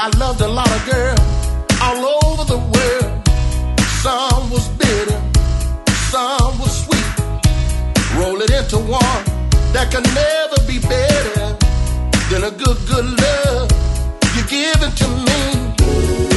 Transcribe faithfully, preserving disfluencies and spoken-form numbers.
I loved a lot of girls all over the world. Some was bitter, some was sweet. Roll it into one that can never be better than a good, good love you're giving to me.